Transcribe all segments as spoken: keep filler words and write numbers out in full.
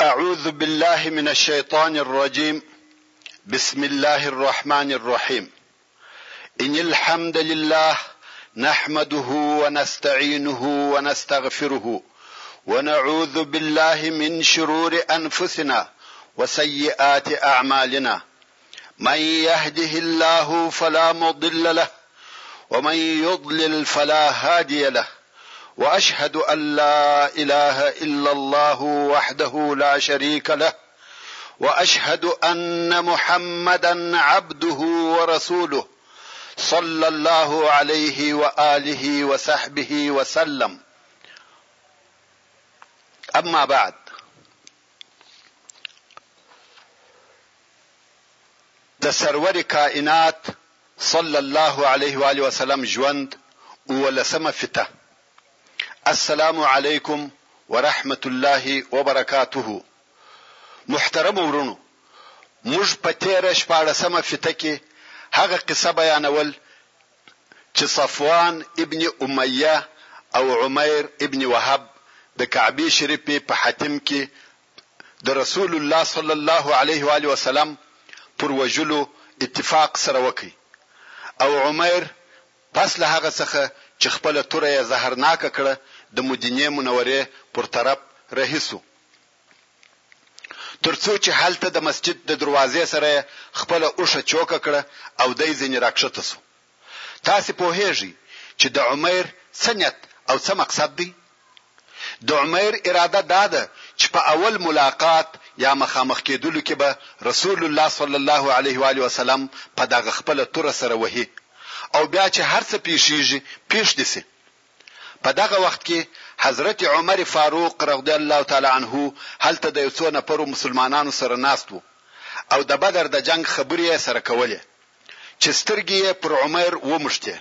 أعوذ بالله من الشيطان الرجيم. بسم الله الرحمن الرحيم. إن الحمد لله نحمده ونستعينه ونستغفره ونعوذ بالله من شرور أنفسنا وسيئات أعمالنا. من يهده الله فلا مضل له ومن يضلل فلا هادي له، وأشهد أن لا إله إلا الله وحده لا شريك له، وأشهد أن محمدا عبده ورسوله صلى الله عليه وآله وصحبه وسلم. أما بعد، د سرور کائنات صلى الله عليه وآله وسلم ژوند ولسمه فته. السلام علیکم ورحمت الله وبرکاته. محترم ورونو، موږ په تیره شپاړسمه فته کې هغه قصه بیانول چې صفوان ابن امیه او عمیر ابن وهب د کعبه شریفه په حاتم کې د رسول الله صلی الله علیه و آله وسلم پر وجلو اتفاق سره وکړي، او عمیر پس له هغه څخه چې خپل توره زهرناکه کړه د مدینه منوره پر طرف رهیسو، ترڅو چې حالته د مسجد د دروازې سره خپل اوښه چوکه کړه او دای ځنی راکښته سو. تاسو په هیږي چې د عمیر سنت او څه مقصد دی؟ د عمیر اراده داده چې په اول ملاقات یا مخامخ کېدلو کې به رسول الله صلی الله علیه و آله وسلم په دغه خپل توره سره وهي، او بیا چې هر څه پیښیږي پیښ دي سي. په دغه وخت کې حضرت عمر فاروق رضی الله تعالی عنه هلته د یو څو نفرو مسلمانانو سره ناست وو او د بدر د جنگ خبرې سره کولې چې سترګې پر عمر ومشته.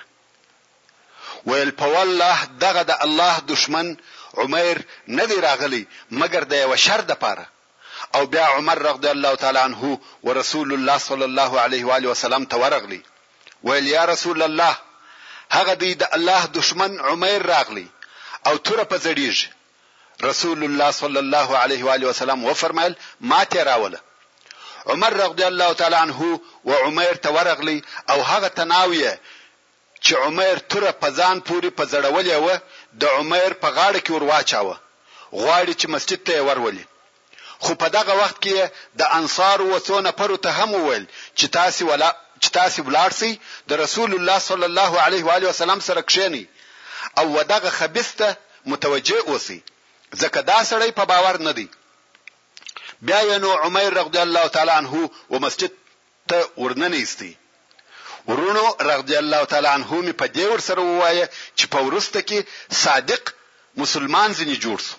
ویل په والله دغه د الله دشمن عمر نه دی راغلی مګر د یو شر د پاره. او بیا عمر رضی الله تعالی عنه ورسول الله صلی الله علیه و آله وسلم ته ورغلی. ویل یا رسول الله، هغه دی د الله دشمن عمر راغلی او تور په زړیږي. رسول الله صلی الله علیه و آله وسلم و فرمایل ما ته راوله. عمر رضی الله تعالی عنه و عمر ته ورغلی او هغه تناویه چې عمر تور په ځان پوری په زړولې و د عمر په غاړه کې ور واچاوه، غواړي چې مسجد ته ورولي. خو په دغه وخت کې د انصار و څونه پرو ته هم ویل چې تاسو ولا چې تاسو ولارسي د رسول الله صلی الله علیه و آله وسلم سره کښینی او ودغه خبيثته متوجه اوسئ، ځکه دا سړی په باور نه دی. بیا نو عمر رضی الله تعالی عنه و مسجد ته ورننېستی. ورونو رضی الله تعالی عنه می په دې ور سره وایي چې په ورسته کې صادق مسلمان ځنی جوړ شو.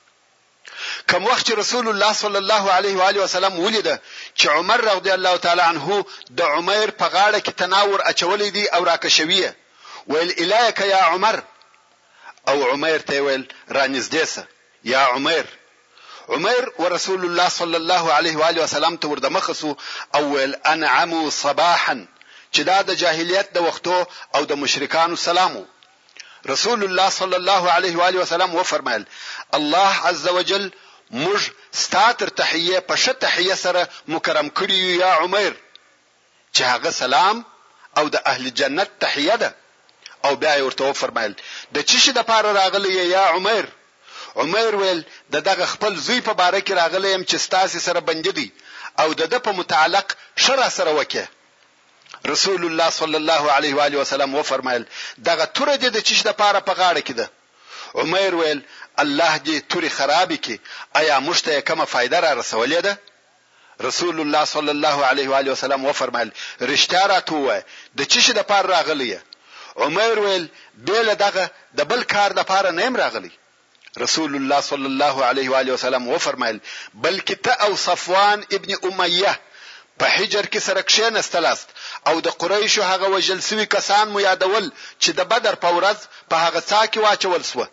کوم وخت چې رسول الله صلی الله علیه و آله وسلم ولید چې عمر رضی الله تعالی عنه د عمر په غاړه کې تناور اچولې دي او راکښویه، ویل الیک یا عمر، او عمر ته ویل رانږدې یا عمر. عمر ورسول الله صلی الله علیه و آله وسلم ته ورده مخسو او ویل انعموا صباحا، چې دا د جاهلیت د وختو او د مشرکانو سلامو. رسول الله صلی الله علیه و آله وسلم و فرمایل الله عز وجل موږ ستاتر تحیه په ش تحیه سره مکرم کړی یا عمر، چې هغه سلام او د اهل جنت تحیه ده. او بیا ورته فرمایل د چی شي د پاره راغلی یا عمر؟ عمر ویل د دغه خپل زوی په باره کې راغلی يم چې ستاسو سره بندي او د د په متعلق شرع سره وکه. رسول الله صلی الله علیه و آله وسلم و فرمایل دغه تور دې د چیش د پاره په غاړه کې ده. عمر ویل الله دې توري خرابې کې، آیا مشته کومه فائدہ را رسولې ده؟ رسول الله صلی الله علیه و آله وسلم و فرمایل رښتیا راته وای د چیش د پاره راغلی. عمر ویل بیل دغه د بل کار د پاره نیم راغلی. رسول الله صلی الله علیه و آله وسلم و فرمایل بلکې ته او صفوان ابن امیه په حجر کې سره کښینستلاست او د قریشو هغه وجل سوي کسان مو یادول چې د بدر په ورځ په هغه څا کې واچول سو.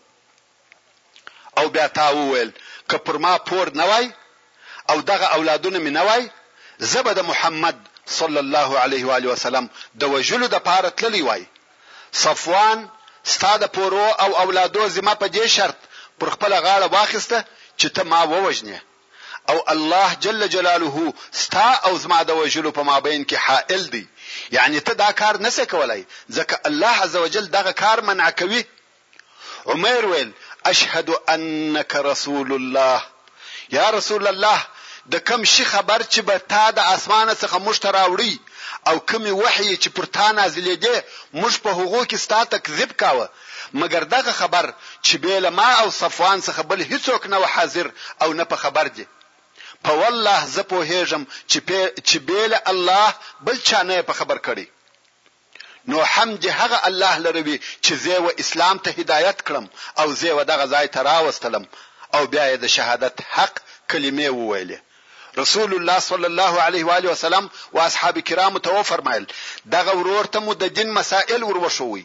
او بیا تا وویل که پر ما پور نه وای او دغه اولادونه می نه وای، زبد محمد صلی الله علیه و آله وسلم د وجلو د پاره تللی وای. صفوان ستاده پورو او اولادو زما په دې شرط پر خپل غاړه واخسته چې ته ما ووجنې، او الله جل جلاله ستا او زما د وجلو په مابین کې حائل دی، یعنی ته دا کار نسې کولای ځکه الله عزوجل دغه کار منع کوي. عمر ویل اشهد انک رسول الله، یا رسول الله د کوم شي خبر چې به تا د اسمانه څخه موږ ته راوړي او کوم وحی چې پر تا نازلې دی موږ په هغو کې ستا تکذیب کاوه، مګر دغه خبر چې بیل ما او صفوان څخه بل هیڅوک نه حاضر او نه په خبر دی. په والله زه په هیجم چې چې بیل الله بل چا نه په خبر کړي. نو حمد هغه الله لروي چې زه و اسلام ته هدایت کړم او زه و دغه ځای ته راوستلم او بیا د شهادت حق کلمې وویلې. رسول الله صلی الله علیه و آله وسلم او اصحاب کرام ته فرمایل دغه ورور ته مو د دین مسائل وروښوي،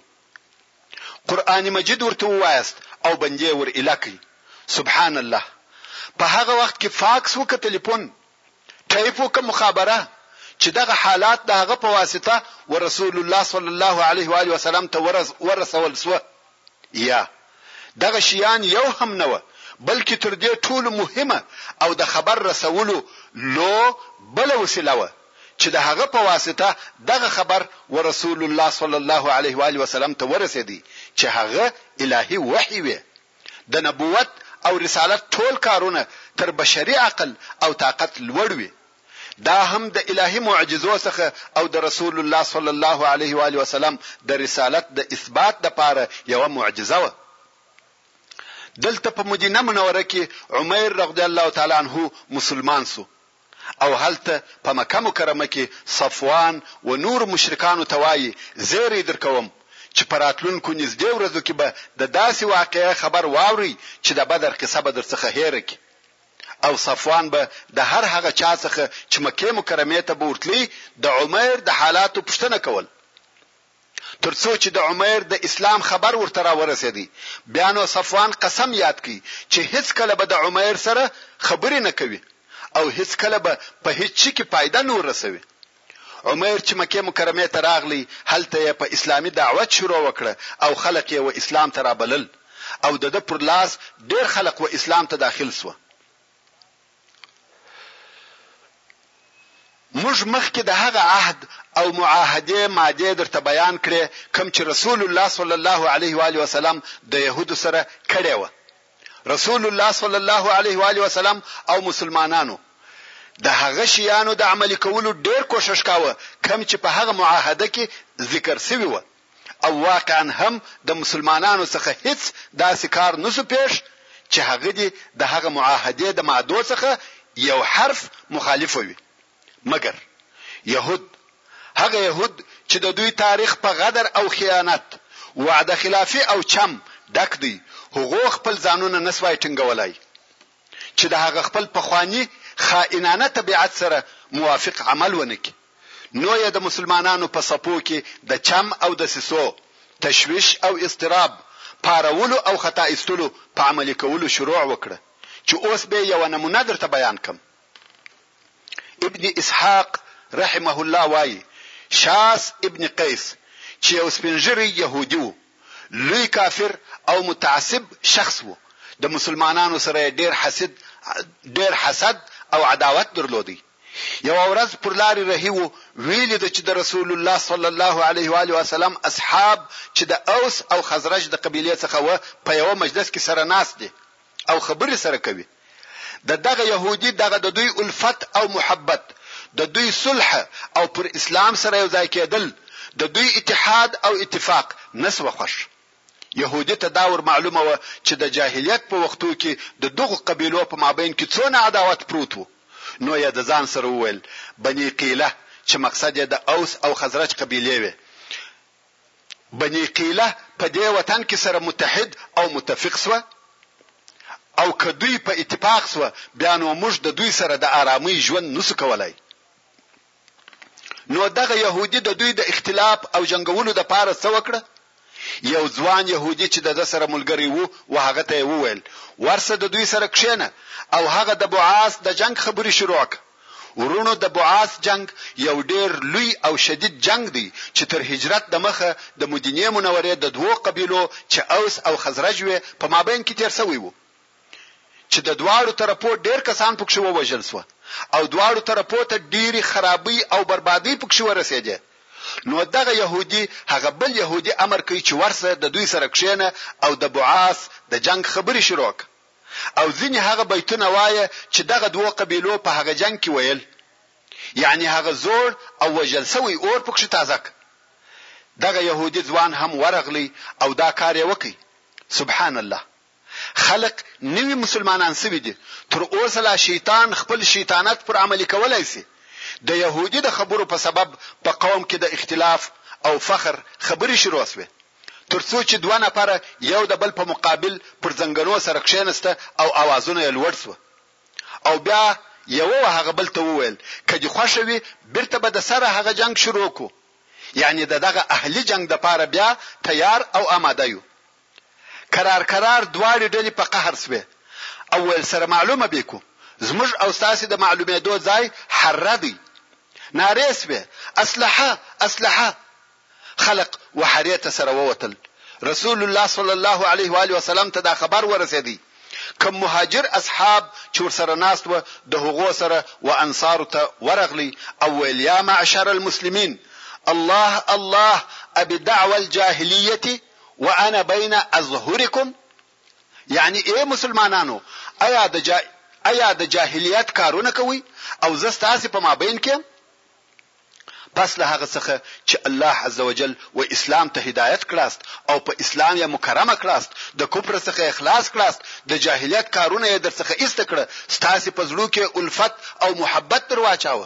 قران مجید ورته وایست او بندې ور الکی. سبحان الله. په هغه وخت کې فاکس وک ټلیفون ټایپ وک مخابره چې دغه حالات دغه په واسطه ورسول الله صلی الله علیه و آله وسلم ته ورسول سو. یا دغه شیان یو هم نه و بلکې تر دې ټول مهمه او د خبر رسولو لو بل وسیله و چې د هغه په واسطه دغه خبر ورسول الله صلی الله علیه و آله وسلم ته ورسېدی چې هغه الهي وحی و. د نبوت او رسالت ټول کارونه تر بشري عقل او طاقت لوړ وي. دا هم د الهي معجزو څخه او د رسول الله صلی الله علیه و آله وسلم د رسالت د اثبات د پاره یو معجزه و. دلته په مدینه منوره کې عمر رضی الله تعالی عنہ مسلمان سو او هلته په مکه مکرمه کې صفوان و نور مشرکانو توای زیری درکوم چې پراتلونکو نږدې ورځو کې به د داسې واقعې خبر واوري چې د بدر قصه به درڅخه هېره کی او صفوان به د هر هغه چا څخه چې مکه مکرمه ته بورتلی د عمر د حالاتو پوښتنه کول ترڅو چې د عمر د اسلام خبر ورته را ورسېدی. بیا نو صفوان قسم یاد کړي چې هیڅ کله به د عمر سره خبرې نه کوي او هیڅ کله به په هیڅ شي کې فائدہ نه ورسوي. عمر چې مکه مکرمه ته راغلی هلته په اسلامي دعوت شروع وکړه او خلک یې و اسلام ته رابلل او د پر لاس ډیر خلک و اسلام ته داخل سو. موږ مخکې د هغه عهد او معاهده ماده درته بیان کړې کوم چې رسول الله صلی الله علیه و آله وسلم د يهودو سره کړی و. رسول الله صلی الله علیه و آله وسلم او مسلمانانو د هغه شیانو د عملي کولو ډیر کوشش کاوه کوم چې په هغه معاهده کې ذکر شوی و او واقعا هم د مسلمانانو څخه هیڅ داسې کار نسو پیښ چې هغه دي د هغه معاهده د ماده څخه یو حرف مخالف وي. مګر يهود هغه يهود چې د دوی تاریخ په غدر او خیانت وعده خلافي او چم ډک دی هغه خپل ځانونه نسوای ټینګولای چې د هغه خپل پخوانی خائنانه طبيعت سره موافق عمل ونکي. نو یې د مسلمانانو په صفو کې د چم او د سسو تشویش او اضطراب پارولو او خطا استلو په عملي کولو شروع وکړه چې اوس به یو نمونه درته بیان کوم. ابن اسحاق رحمه الله وایي شاس ابن قیس چې یو سپنجری يهودي وو، لوی کافر او متعصب شخص وو، د مسلمانانو سره ډیر حسد ډیر حسد او عداوت درلودي. یو ورځ پر لارې رهیو ویل د چې د رسول الله صلی الله علیه و آله وسلم اصحاب چې د اوس او خزرج د قبیله څخه و په یو مجلس کې سره ناس دي او خبرې سره کوي. د دغه يهودي دغه د دوی الفت او محبت، د دوی صلح او پر اسلام سره یو ځای کېدل، د دوی اتحاد او اتفاق نسو خوش. يهودي ته دا ور معلومه و چې د جاهلیت په وختو کې د دغه قبیلو په مابین کې څونه عداوت پروت وو. نو یې د ځان سره وویل بني قیله چې مقصد یې د اوس او خزرج قبیلې وي. بني قیله په دې وطن کې سره متحد او متفق سو او کدوی په اتفاق سو بیا نو موږ د دوی سره د آرامي ژوند نسو کولای. نو دغه يهودي د دوی د اختلاف او جنگولو د پاره څه وکړه؟ یو ځوان يهودي چې د سره ملګری وو او هغه ته وویل ورسه د دوی سره کښینه او هغه د بعاث د جنگ خبري شروع کړه. ورونو د بعاث جنگ یو ډیر لوی او شدید جنگ دی چې تر هجرت د مخه د مدینه منورې د دوه قبیلو چې اوس او خزرج وي په مابین کې تیر شوی وو چې د دواړو طرفو ډېر کسان پکښ ووژل شو او دواړو طرفو ته ډېری خرابي او بربادي پکښ ورسېده. نو دغه يهودي هغه بل يهودي امر کوي چې ورسره د دوی سره کښینه او د بعاث د جنگ خبري شروع او ځینې هغه بیتونه وایي چې دغه دوه قبيلو په هغه جنگ کې ویل، یعنی هغه زور او وجل سوی اور پکښ تازه. دغه يهودي ځوان هم ورغلی او دا کار یې وکړي. سبحان الله، خلق نوی مسلمانان سوي دي، تر اوسه لا شیطان خپل شیطانت پر عملي کولای شي. د يهودي د خبرو په سبب په قوم کې د اختلاف او فخر خبري شروع شوه، ترڅو چې دوه نفر یو د بل په مقابل پر زنګنو سره کښینسته او اوازونه یې لوړ شو او بیا یو هغه بل ته وویل کدي خوشوي بیرته به د سره هغه جنگ شروع کو، یعنی دغه اهلی جنگ د پاره بیا تیار او آماده یو. قرار قرار دواړي ډلې په قهر سوه. اول سره معلومه بیکو زموږ او ساسي د معلوماتو ځای حردي نارسوه اسلحه اسلحه. خلق وحریته سره ووتل. رسول الله صلی الله علیه و آله وسلم ته دا خبر ورسېدی. کوم مهاجر اصحاب چې ورسره ناست و د هغو سره و انصار ته ورغلی او ویل یا معشر المسلمین الله الله ابي دعوه الجاهليه وانا بين اظهركم، یعنی اے مسلمانانو ایا د جا... ایا د جاهلیت کارونه کوي او زستاسي په مابین کې. پس له هغه څخه چې الله عزوجل و اسلام ته هدایت کړاست او په اسلام یې مکرمه کړاست، د کفر څخه اخلاص کړاست، د جاهلیت کارونه یې در څخه ایست کړه، ستاسي په زړه کې الفت او محبت در واچاوه.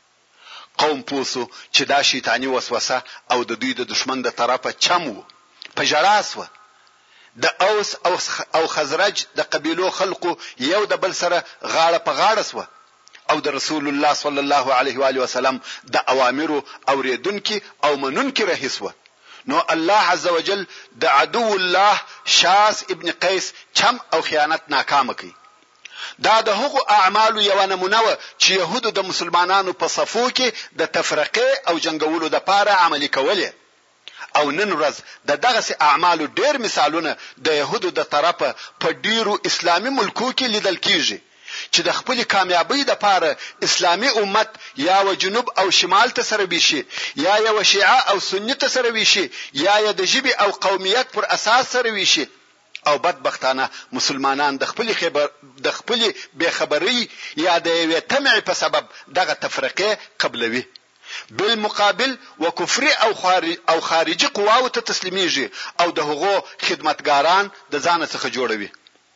قوم پوسو چې دا شیطانی وسوسه او د دوی د دشمن د طرفه چمو په جړاسوه. د اوس او خزرج د قبيلو خلقو یو د بل سره غاړه په غاړه سوه او د رسول الله صلی الله علیه و آله وسلم د اوامرو اوریدونکو او منونکو رهیسوه. نو الله عزوجل د عدو الله شاس ابن قیس چم او خیانت ناکام کړي. دا د هغو اعمالو یو نمونه و چې يهودو د مسلمانانو په صفو کې د تفرقه او جنگولو د پاره عملي کوله. او نن ورځ د دغه سي اعمالو ډېر مثالونه د يهودو د طرفه په ډیرو اسلامي ملکو کې لیدل کیږي چې د خپل کامیابی د پاره اسلامي امت یا و جنوب او شمال ته سره بيشي، یا یو شیعه او سنی ته سره بيشي، یا د جبي او قومیت پر اساس سره بيشي. او بدبختانه مسلمانان د خپل خبر د خپل بے خبري یا د یو تمع په سبب دغه تفرقه قبلوي. بالمقابل وکفر او خارج او خارجي قواو ته تسلیميږي او د هغو خدمتګاران د ځان څخه جوړوي.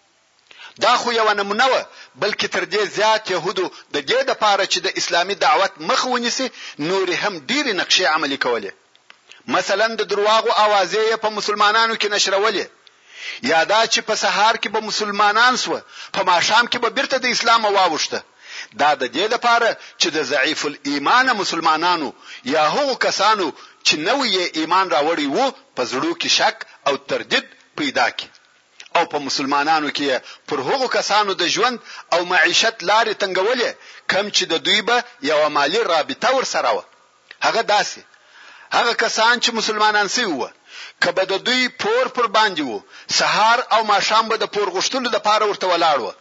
دا خو یو نمونه و، بلکې تر دې زیات يهودو د دې د پاره چې د اسلامي دعوت مخ ونیسي نور هم ډېر نقشې عملي کوله. مثلا د درواغو اوازې په مسلمانانو کې نشرولې، یا دا چې په سهار کې به مسلمانان سو په ماښام کې به بیرته د اسلام واوښته. دا د دې لپاره چې د ضعیف الایمان مسلمانانو یا هغو کسانو چې نوې ایمان راوړي وو په زړه کې شک او تردید پیدا کړي او په مسلمانانو کې پر هغو کسانو د ژوند او معیشت لارې تنګولې کم چې د دوی به یو مالی رابطه ور سره و. هغه داسې هغه کسان چې مسلمانان سي وو کبه د دوی پور پر باندې وو، سهار او ماښام به د پور غشتلو د پاره ورته ولاړ وو،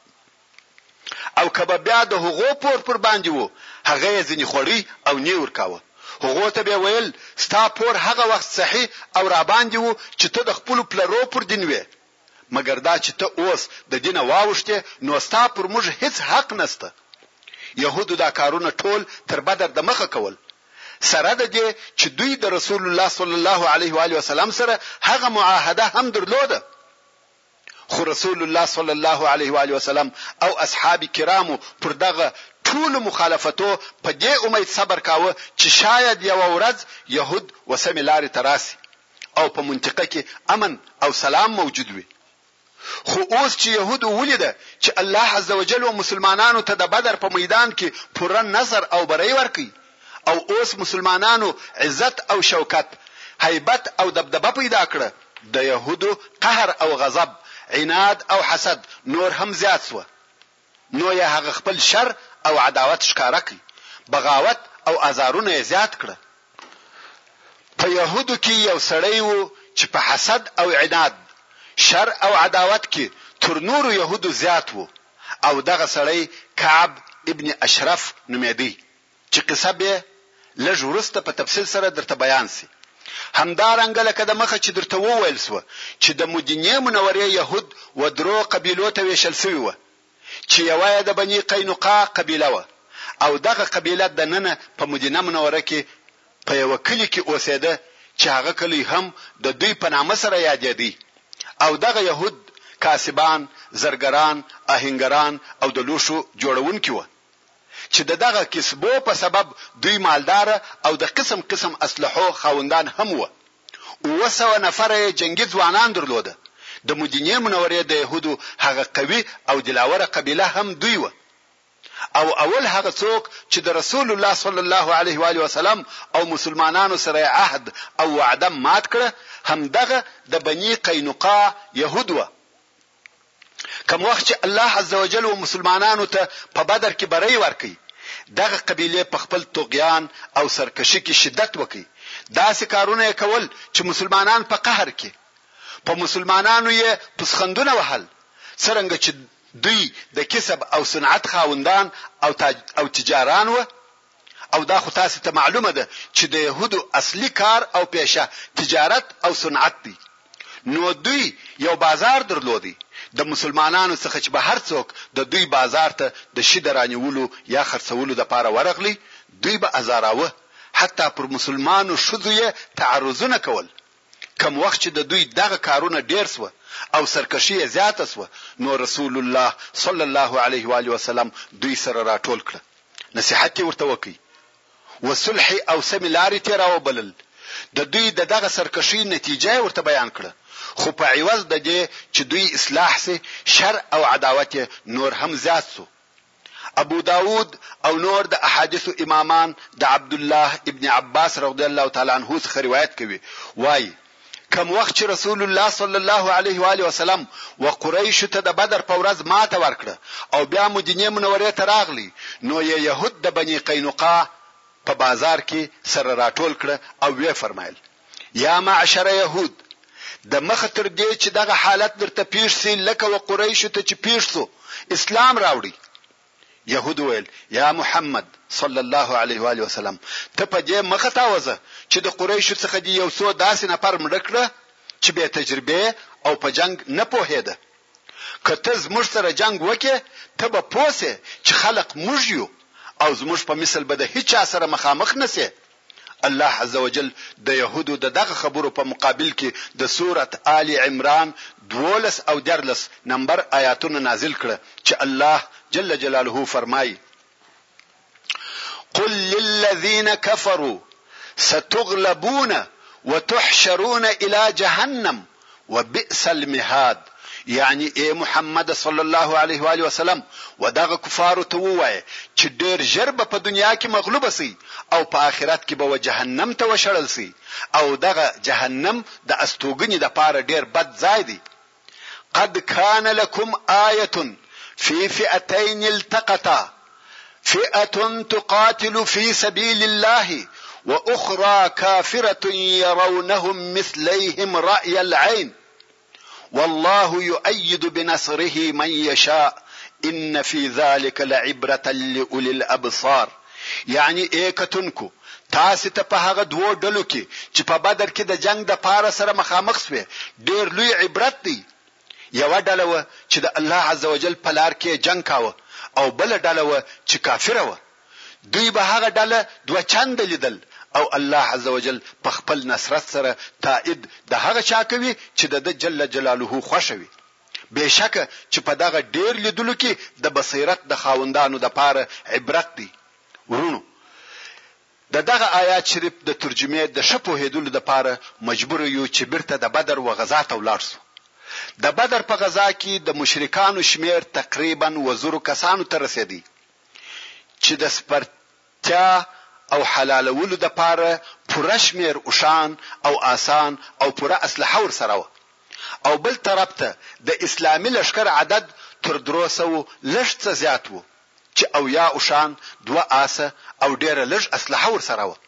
او کبه بیا د هغو پور پر باندې وو هغه ځنی خوري او نیور کاوه. هغه ته به ویل ستا پور هغه وخت صحیح او را باندې وو چې ته د خپل پلرو پر دین وې، مګر دا چې ته اوس د دینه واوښته نو ستا پر موږ هیڅ حق نسته. يهودو دا کارونه ټول تر بدر د مخه کول، سره د دې چې دوی د رسول الله صلی الله علیه و آله وسلم سره هغه معاهده هم درلوده. خو رسول الله صلی الله علیه و آله وسلم او اصحاب کرامو پر دغه ټول مخالفتو په دې امید صبر کاوه چې شاید یو ورځ يهود وسمې لارې تراسي او په منطقه کې امن او سلام موجود وي. خو اوس چې يهود ولیده چې الله عزوجل او مسلمانانو ته د بدر په میدان کې پوره نصر او بری ورکړي او اوس مسلمانانو عزت او شوکت، هیبت او دبدبه پیدا کړه، د يهودو قهر او غضب، عناد او حسد نور هم زیات شو. نو یې هغه خپل شر او عداوت ښکارا کړ، بغاوت او ازارونه زیات کړه. په يهودو کې یو سړی وو چې په حسد او عناد، شر او عداوت کې تر نورو يهودو زیات وو او دغه سړی کعب ابن اشرف نومېدی چې قصه به لږ ورسته په تفصیل سره درته بیان سي. همدارنګه لکه د مخه چې درته وویل سو چې د مدینه منورې يهود و درو قبیلو ته ویشل شوی و چې یوه د بني قینقاع قبیله و او دغه قبیله د نن په مدینه منوره کې په یو کلی کې اوسېده چې هغه کلی هم د دوی په نامه سره یادېدی او دغه يهود کاسبان، زرګران، آهنګران او د لوشو جوړونکي و چې دغه کسبو په سبب دوی مالدار او د قسم قسم اسلحو خاوندان هم و. وسو نفر جنگي ځوانان درلوده. د مدینه منورې د يهودو هغه قوي او دلاوره قبیله هم دوی و. او اول هغه څوک چې د رسول الله صلی الله علیه و علیه وسلم او مسلمانانو سره عهد او وعده مات کړ هم دغه د بني قینقاع يهود و. کوم وخت چې الله عزوجل و مسلمانانو ته په بدر کې بری ورکړي دغه قبیله په خپل طغیان او سرکشي کې شدت وکړي. داسې کارونه کول چې مسلمانان په قهر کې په مسلمانانو یې پسخندونه وهل څنګه چې دوی د کسب او صنعت خاوندان او تاج او تجاران و. او دا خو تاسو ته معلومه ده چې د يهودو اصلي کار او پیشه تجارت او صنعت دي. نو دوی یو بازار درلودي د مسلمانانو څخه چې به هر څوک د دوی بازار ته د شیدرانیولو یا خرڅولو لپاره ورغلی دوی به ازاراوه حتی پر مسلمانانو شذوی تعرضونه کول. کوم وخت چې د دوی دغه کارونه ډیر سو او سرکشي زیاته سو نو رسول الله صلی الله علیه و علیه وسلم دوی سره راټول کړ نصيحت ورته وکي وصلح او سملاري تیراو بلل د دوی دغه سرکشي نتیجه ورته بیان کړه خو په عوض د دې چې دوی اصلاح سي شر او عداوت نور هم زیات سو. ابو داود او نور د احادیث امامان د عبد الله ابن عباس رضی الله تعالی عنه څخه روایت کوي وای کوم وخت چې رسول الله صلی الله علیه و آله وسلم و قریش ته د بدر په ورځ ماته ورکړه او بیا مدینه منورې ته راغلی نو یې يهود د بني قینقاع په بازار کې سره راټول کړه او وی فرمایل یا معشر يهود د مخ تر دې چې دغه حالت درته پیښ سي لکه و قریش ته چې پیښ سو اسلام راوړي. يهود ویل یا محمد صلی الله علیه و آله وسلم ته په دې مخه تاوزه چې د قریش څخه دی یو څو داسې نفر مړکړه چې به تجربه او په جنگ نه پوهېده. کته زموږ سره جنگ وکې ته به پوسه چې خلق موږ یو او زموږ په مثل به د هیڅ سره مخامخ نسي. الله عزوجل د يهودو دغه خبرو په مقابل کې د سوره آل عمران دولس او درلس نمبر آیاتونه نازل کړه چې الله جل جلاله فرمایي قل للذين كفروا ستغلبون وتحشرون الى جهنم وبئس المهاد. یعنی اے محمد صلی الله علیه و آله وسلم ودغه کفار ته وایي چې ډیر ژر په دنیا کې مغلوب سي او په آخرت کې به جهنم ته وشړل سي او دغه جهنم د استوګنې د پاره ډیر بد ځای دی. قد كان لكم آية في فئتين التقطا فئة تقاتل في سبيل الله وأخرى كافرة يرونهم مثليهم رأي العين والله يؤيد بنصره من يشاء ان في ذلك لعبرة لأولي الابصار. یعنی ایکتونکو تاسو ته په هغه دوه ډلو کې چې په بدر کې د جنگ د پاره سره مخامخ شوه ډیر لوی عبرت دی. یو ډله و چې د الله عزوجل په لار کې جنگ کاوه او بل ډله و چې کافره و. دوی به هغه ډله دوه چند لیدل او الله عزوجل په خپل نصرت سره تائید د هغه چا کوي چې د جل جلاله خوشوي. بهشکه چې په دغه ډیر لیدلو کې د بصیرت د خاوندانو د پاره عبرت دی. ورونو د دغه آیات شریف د ترجمه د شپو هیدلو د پاره مجبور یو چې برته د بدر و غزا ته ولاړ شو. د بدر په غزا کې د مشرکانو شمیر تقریبا وزرو کسانو ته رسیدي چې د سپرتیا او حلالولو د پاره پوره شمیر اوشان او آسان او پوره اسلحه ور سره و. او بل طرف ته د اسلامي لشکر عدد تر دروسو لږ څه زیات وو چې او یا اوشان دوه آسه او ډیره لږ اسلحه ور سره و.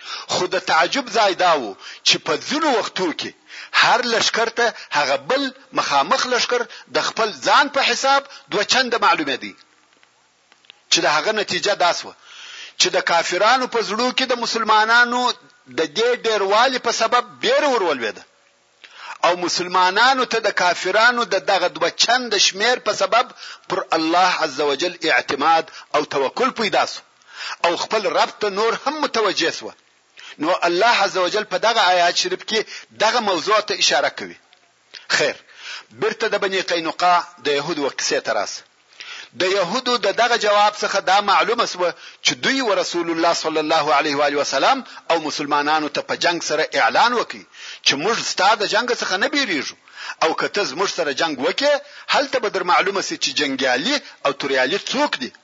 خو د تعجب ځای داو چې په ځینو وختو کې هر لشکر ته هغه بل مخامخ لشکر د خپل ځان په حساب دوه چند معلومه دي چې د هغه نتیجه داسوه چې د کافرانو په زړه کې د مسلمانانو د دې ډیروالي په سبب بیر ورولويده او مسلمانانو ته د کافرانو د دغه دوه چند شمیر په سبب پر الله عزوجل اعتماد او توکل پیدا سو او خپل رب ته نور هم متوجه سو. نو الله عزوجل په دغه آیات شریف کې دغه موضوع ته اشاره کوي. خیر برته د بنی قینقاع د يهودو قصې تراس د يهودو د دغه جواب څخه دا معلومه سو چې دوی او رسول الله صلی الله علیه و علیه وسلم او مسلمانانو ته په جنگ سره اعلان وکړي چې موږ ستاسو د جنگ څخه نه بیریږو او کته زموږ سره جنگ وکړي هلته به در معلومه سي چې جنگیالي او توریالي څوک دي.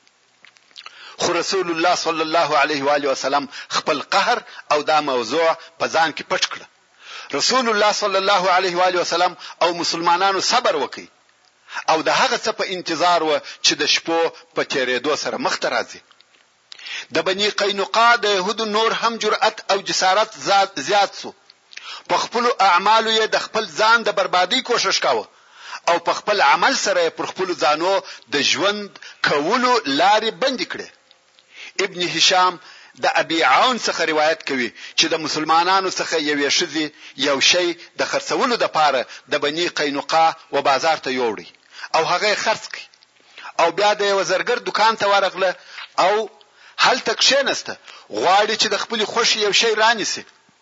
خو رسول الله صلی الله علیه و علیه وسلم خپل قهر او دا موضوع په ځان کې پټ کړ. رسول الله صلی الله علیه و علیه وسلم او مسلمانانو صبر وکړي او د هغه څه په انتظار و چې د شپو په تیرېدو سره مخ ته راځي. د بنی قینقاع د يهودو نور هم جرأت او جسارت زیات سو. په خپل اعمالو یې د خپل ځان د بربادي کوشش کاوه او په خپل عمل سره پر خپل ځانو د ژوند کولو لارې بند کړې. ابن هشام د ابي عون څخه روایت کوي چې د مسلمانانو څخه یو شذي یو شی د خرڅولو د پاره د بنی قینقاع و بازار ته یوړي او هغه خرڅ کړي او بیا د یو زرګر دکان ته ورغله او هلته کښینسته غواړي چې د خپل خوشي یو شی رانیسي.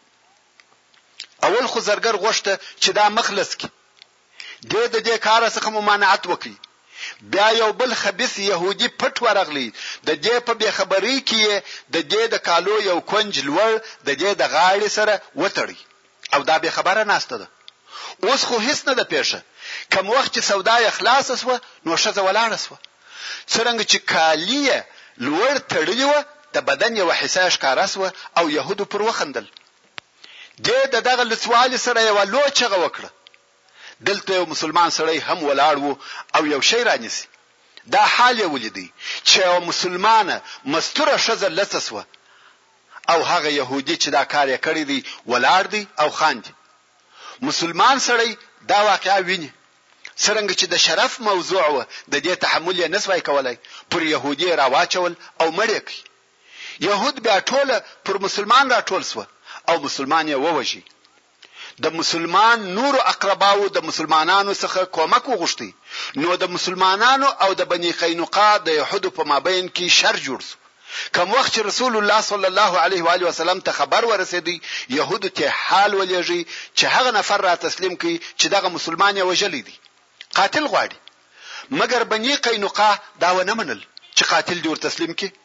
اول خو زرګر غوښته چې دا مخلص کی د دې د کار څخه ممانعت وکړي. بیا یو بل خبيث يهودي پټ ورغلی د دې په بے خبرۍ کې د دې د کالو یو کنج لور د دې د غاړې سره وټړي او دا بے خبره ناشته ده. اوس خو هیڅ نه ده پېښه. کوم وخت چې سودا اخلاص وسوه نو شزه ولاړه سوه. څنګه چې کالیه لور تړلی و د بدن یو حساس ښکارا سوه او يهودو پر وخندل. دې د دغه لسوال سره یو لوچغه وکړه. دلته یو مسلمان سړی هم ولاړ وو او یو شی رانیسي. دا حال یې ولیدي چې یو مسلمانه مستوره شزه لڅسوه او هغه يهودي چې دا کار یې کړی دی ولاړ دی او خاندي. مسلمان سړی دا واقعا ویني څنګه چې د شرف موضوع و د دې تحمل یې نسوي کولای پر يهودي راواچول او مړی کړي. يهود بیا ټول پر مسلمان راټول سو او مسلمان یې ووجي. د مسلمان نور اقرباو د مسلمانانو څخه کومک وغوښتي. نو د مسلمانانو او د بنی قینقاع د يهودو په مابین کې شر جوړ شو. کوم وخت چې رسول الله صلی الله علیه و علیه وسلم ته خبر ورسېدی يهودو ته حال ولېږي چې هغه نفر را تسلیم کړي چې دغه مسلمان یې وجلی دی قاتل غواړي. مګر بنی قینقاع دا ونه منل چې قاتل دی ور تسلیم کړي.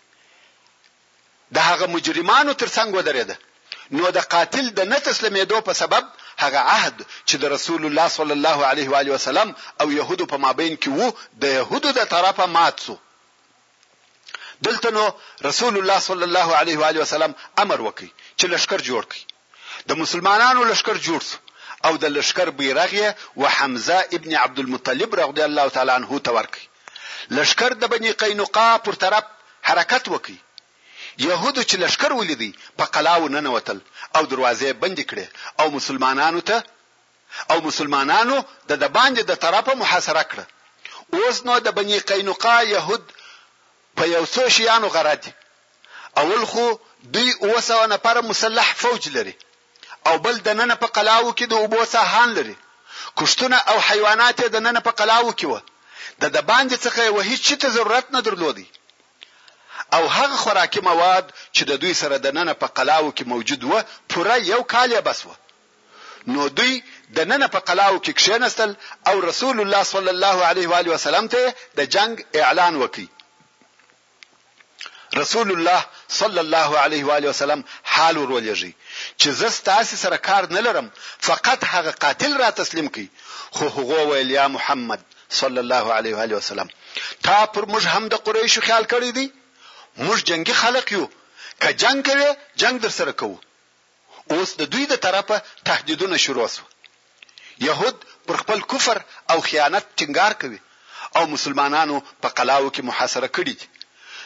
د هغه مجرمانو ترڅنګ ودرېده. نو د قاتل د نه تسلیمېدو په سبب هغه عهد چې د رسول الله صلی الله علیه و علیه وسلم او يهودو په مابین کې وو د يهودو د طرفه مات شو. دلته نو رسول الله صلی الله علیه و علیه وسلم امر وکړي چې لشکر جوړ کړي. د مسلمانانو لشکر جوړ شو او د لشکر بیرغ و حمزه ابن عبد المطلب رضی الله تعالی عنہ ته ورکړي. لشکر د بنی قینقاع پر طرف حرکت وکړي. يهودو چې لشکر ولیدي په قلاو نه نوتل او دروازې بند کړي او مسلمانانو ته او مسلمانانو د د باندې د طرفه محاصره کړه. اوس نو د بنی قینقاع يهود په یو څو شیانو غرض. اول خو دوی اوسه نفر مسلح فوج لري او بل د نن په قلاو کې د اوبو ساحان لري. کشتونه او حیوانات د نن په قلاو کې و. د د باندې څخه و هیڅ څه ضرورت نه درلودي او هغه خوراکي مواد چې د دوی سره د نن په قلاو کې موجود و پوره یو کال یې بس و. نو دوی د نن په قلاو کې کښینستل او رسول الله صلی الله علیه و علیه وسلم ته د جنگ اعلان وکړي. رسول الله صلی الله علیه و علیه وسلم حال ورولېږي چې زه تاسو سره کار نه لرم فقط هغه قاتل را تسلیم کړي. خو هغه ویل یا محمد صلی الله علیه و علیه وسلم تا پر موږ هم د قریشو خیال کړی دی. موږ جنگي خلق یو که جنگ کوي جنگ در سره کوو. اوس د دوی د طرفه تهدیدونه شروع شو. يهود پر خپل کفر او خیانت ټینګار کوي او مسلمانانو په قلاو کې محاصره کړي دي.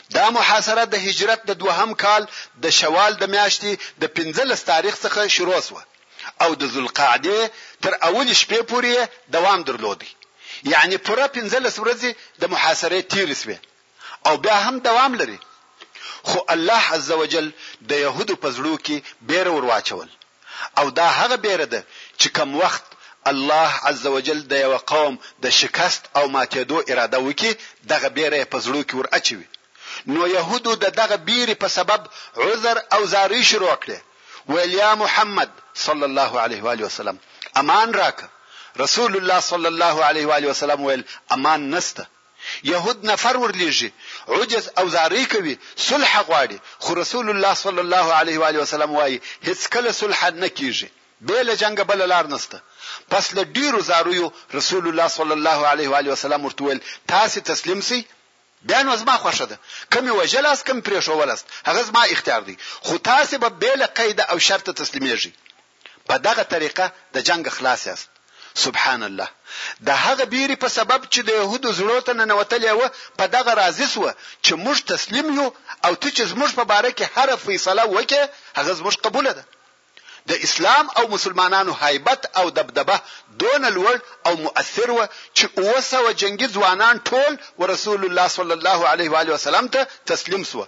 دا محاصره د هجرت د دوهم کال د شوال د میاشتې د پنځلس تاریخ څخه شروع شوه او د ذوالقعده تر اول شپې پورې دوام درلود. یعنی پوره پنځلس ورځې د محاصره تیر شوه او بیا هم دوام لري. خو الله عزوجل د يهودو په زړه کې بیره ورواچول او دا هغه بیره ده چې کوم وخت الله عزوجل د یو قوم د شکست او ماتېدو اراده وکي دغه بیره په زړه کې ور اچوي. نو يهودو د دغه بیره په سبب عذر او زاری شروع کړي. ویل یا محمد صلی الله علیه و آله وسلم امان راک. رسول الله صلی الله علیه و آله وسلم ویل امان نسته. يهود نفر ورلیږي عجز او زاری کوي صلح غواړي خو رسول الله صلی الله علیه و آله وسلم وايي هیڅ کله صلح نه کیږي بل جنگ بل لار نسته. پس له ډیرو زارویو رسول الله صلی الله علیه و آله وسلم ورتول تاسو تسلیم سي بیان وزما خوښه ده کمی وجلاس کم پریښولاست هغه زما اختیار دی خو تاسو به بل قید او شرط تسلیمیږي. په دغه طریقه د جنگ خلاص یاست. سبحان الله. د هغه بیري په سبب چې د يهودو زړه ته ننوتلې و په دغه راضي سو چې موږ تسلیم یو او ته چې موږ په باره کې هر فیصله وکې هغه موږ قبول ده. د اسلام او مسلمانانو هیبت او دبدبه دون لوړ او مؤثر و چې اوسه جنگي ځوانان ټول ورسول الله صلی الله علیه و آله وسلم ته تسلیم سو.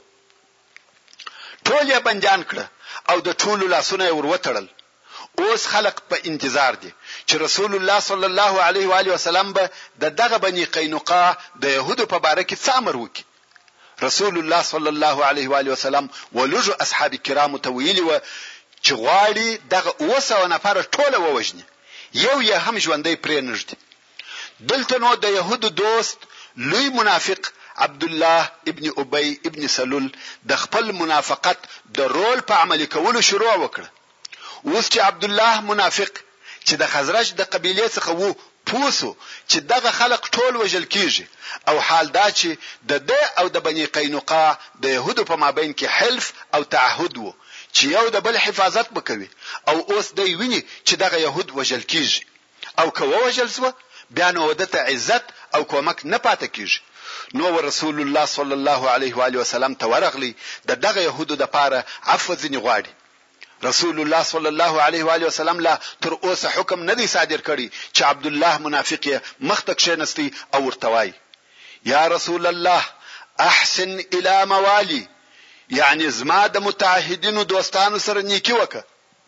ټول یې بنديان کړ او د ټولو لاسونه وروتړل. اوس خلق په انتظار دي چې رسول الله صلی الله علیه و آله وسلم به د دغه بنی قینقاع د يهودو په باره کې څه امر وکړي. رسول الله صلی الله علیه و آله وسلم ولوج اصحاب کرام ته ویلي و چې غواړي دغه اوسه نفر ټوله ووجني یو یې هم ژوندۍ پرې نږدې. دلته نو د يهودو دوست لوی منافق عبد الله ابن ابي ابن سلول د خپل منافقت د رول په عملي کولو شروع وکړه. اوس چې عبد الله منافق چې د خزرج د قبيله څخه وو پوسو چې دغه خلق ټول وجل کیږي او حال دا چې د د او د بنی قینقاع د يهودو په مابین کې حلف او تعهد وو چې یو د بل حفاظت وکوي او اوس دوی ویني چې دغه يهود وجل کیږي او کوه وجل سو بیا نو ودته عزت او کومک نه پاتې کیږي. نو رسول الله صلی الله علیه و آله وسلم ته ورغلی د دغه يهودو د پاره عفو ځنی غواړي. رسول الله صلی الله علیه و آله وسلم لا تر اوسه حکم نه دی صادر کړی چې عبد الله منافق مختک شنستی او ورتوای یا رسول الله احسن الى موالي یعنی زما د متعهدینو دوستانو سره نیکی وکړه.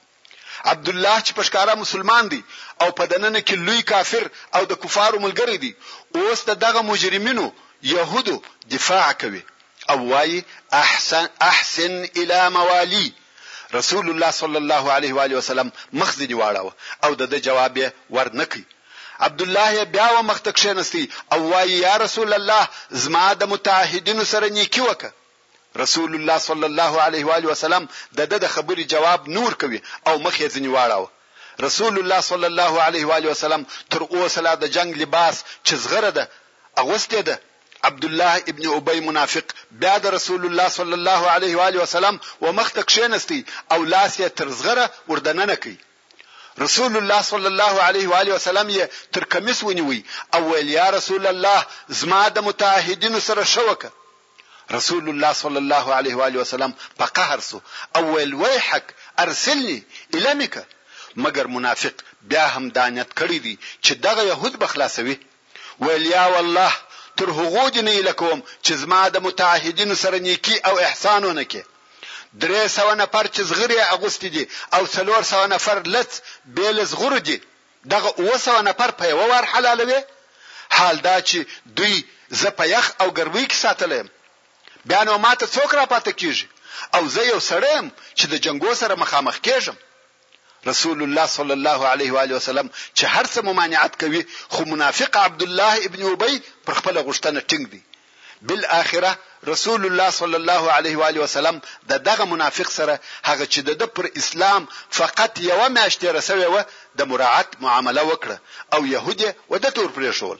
عبد الله چې پښکارا مسلمان دی او په دننه کې لوی کافر او د کفارو ملګری دی اوس دغه مجرمینو يهودو دفاع کوي او وايي احسن احسن الى موالي. رسول الله صلی الله علیه و آله وسلم مخزنی واړو او د جواب ورنکي. عبد الله بیا و مختک شنستی او وايي یا رسول الله زما د متعهدینو سره نیکی وکړه. رسول الله صلی الله علیه و آله وسلم د د خبري جواب نور کوي او مخ یې ځنی واړو. رسول الله صلی الله علیه و آله وسلم تر اوسه لا د جنگ لباس چې زغره ده اغوسته ده. عبد الله ابن ابي منافق بیا د رسول الله صلی الله علیه و آله وسلم و مختک شنستی او لاس یې تر زغره وردننه کوي. رسول الله صلی الله علیه و آله وسلم یې تر کمیس ونیوي او ویل یا رسول الله زما د متعهدینو سره شوکه. رسول الله صلی الله علیه و آله وسلم په قهر سو او ویل ویحک ارسلنی الامک. مگر منافق بیا هم دانیت کړی دی چې دغه يهود بخلاصوي. ویل یا والله تر هغه دنه لکوم چې زما د متعهدینو سره نیکی او احسانونه کې درې سو نفر چې زغری اغوستي دي او څلور سو نفر لڅ بیل زغور دي دغه اوه سو نفر په یو ور حلالوي. حال دا چې دوی زپیخ او ګروي کې ساتلم بیا نو ماته څوک را پاتې کیږي او زه یو سړیم چې د جنگو سره مخامخ کېږم. رسول الله صلی الله علیه و آله وسلم چې هر څه ممانعت کوي خو منافق عبد الله ابن ابي پر خپل غشتنه ټینګ دی. بالاخره رسول الله صلی الله علیه و آله وسلم د دغه منافق سره هغه چې د پر اسلام فقط یو میاشتې رسوي و د مراعات معامله وکړه او يهودي و د تور پرې شول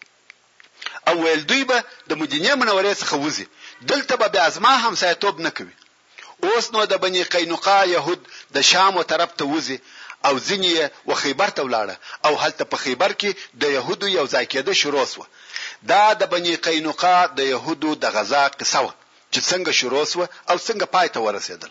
او ول دوی به د مدینه منورې څخه وځي دلته به ازما هم سایتوب نه کوي. اوس نو د بنی قینقاع يهود د شام و طرف ته وځي او ځینې و خیبر ته ولاړه او هلته په خیبر کې د يهودو یو ځای کېده شروع شو. دا د بنی قینقاع د يهودو د غزا قصه و چې څنګه شروع شو او څنګه پای ته ورسېدل.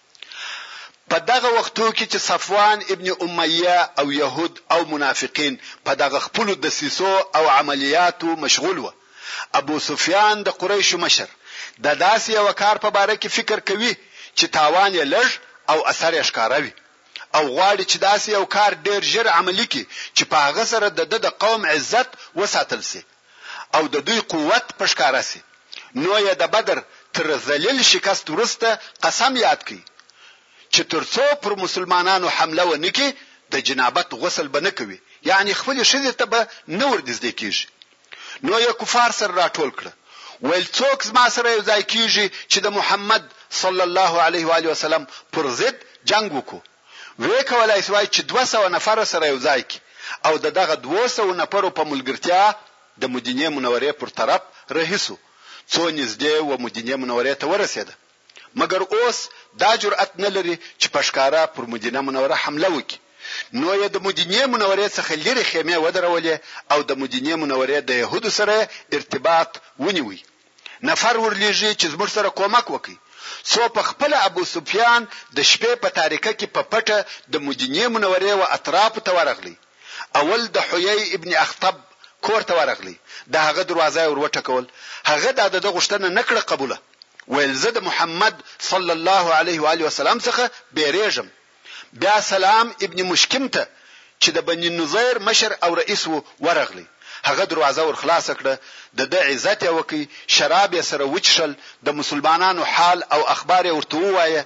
په دغه وختو کې چې صفوان ابن امیه او يهود او منافقین په دغه خپل دسیسو او عملیاتو مشغول و، ابو سفیان د قریش مشر د داسې یو کار په باره کې فکر کوي چې تاوان یې لږ او اثر یې ښکاروي او غواړي چې داسې یو کار ډیر ژر عملی کړي چې په هغه سره د د قوم عزت وساتل شي او د دوی قوت په ښکارا شي. نو یې د بدر تر ذلیل شکست وروسته قسم یاد کړي چې ترڅو پر مسلمانانو حمله ونکړي د جنابت غسل به نه کوي، یعنی خپل شذې ته به نه وردزدي کیږي. نو یې کفار سره راټول کړ، ویل څوک زما سره یو ځای کیږي چې د محمد صلی الله علیه و علیه وسلم پر ضد جنگ وکړو. وی کولای شوی چې دوه سوه نفر سره یو ځای کی او د دغه دوه سوه نفرو په ملګرتیا د مدینه منورې پر طرف رهیسو، څو نږدې و مدینه منورې ته ورسېده. مګر اوس دا جرأت نه لري چې پښکارا پر مدینه منوره حمله وکړي. نو یې د مدینه منورې څخه لري خیمه ودرولې او د مدینه منورې د يهودو سره ارتباط ونیوي. نفر ورلیږي چې زموږ سره کومک وکړي. سو په خپل ابو سفیان د شپې په تاریکه کې په پټه د مدینه منورې او اطراف ته ورغلی. اول د حیی ابن اخطب کور ته ورغلی، د هغه دروازه ور وټکول. هغه د دغه غشتنه نکړه قبوله، ویل زه د محمد صلی الله علیه و علیه وسلم څخه بیریږم. بیا سلام ابن مشکم ته چې د بنی نظیر مشر او رئیس وو ورغلی. هغه دروازه ور خلاص کړه، د د عزت وکي، شراب یې سره وچشل، د مسلمانانو حال او اخبار ورته وایي.